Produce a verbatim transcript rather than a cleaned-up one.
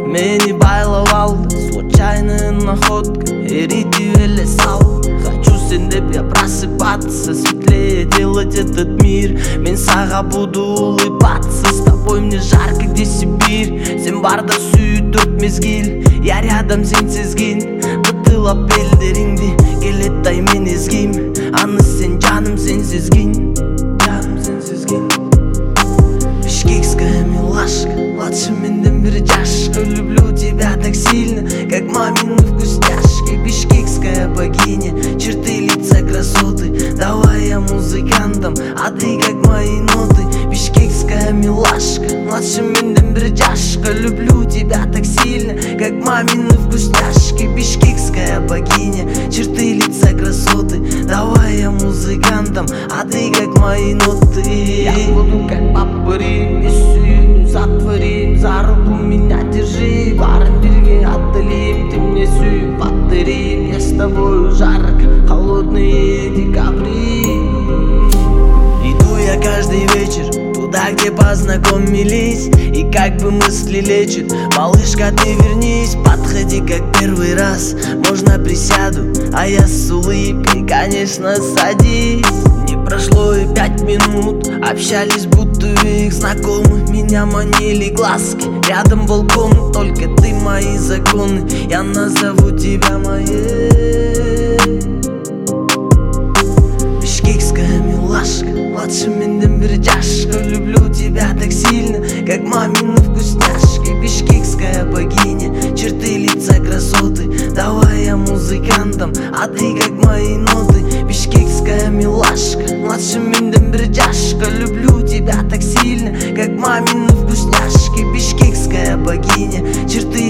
Мені байлавалды, случайная находка. Эрити велесал. Хочу сен деп я просыпаться, светлее делать этот мир. Мен сага буду улыбаться, с тобой мне жарко, где Сибирь. Сен барда сүйүт төрт мезгил, я рядом сен сезгин. Бытылап белдериңди, келеттай мен ezгим. Аны сен жаным сен сезгин, жаным сен сезгин. Бишкекская милашка, младше менден бир жашка. Люблю тебя так сильно, как мамины вкусняшки. Бишкекская богиня, черты лица красоты. Давай я музыкантом, а ты как мои ноты. Бишкекская милашка, младше менден бир жашка. Люблю тебя так сильно, как мамины вкусняшки. Бишкекская богиня, черты лица красоты. Давай я музыкантом, а ты как мои ноты. Я буду как папа Рим, без сүйүн затворим. За руку меня держи, барын бирге аттылим. Ты мне сүйүп аттырим, я с тобой жарко, холодные декабри. Иду я каждый вечер туда, где познакомились, и как бы мысли лечит. Малышка, ты вернись, подходи как первый раз. Можно присяду, а я с улыбкой, конечно, садись. Не прошло и пять минут, общались будто их знакомых. Меня манили глазки, рядом балкон, только ты мои законы. Я назову тебя моей. Бишкекская милашка, младше менден бир жашка. Люблю тебя так сильно, как мамины вкусняшки. Бишкекская богиня, черты лица красоты. Давай я музыкантом, а ты как мои ноты. Бишкекская милашка, младше менден бир жашка. Люблю тебя так сильно, как мамины вкусняшки. Бишкекская богиня, черты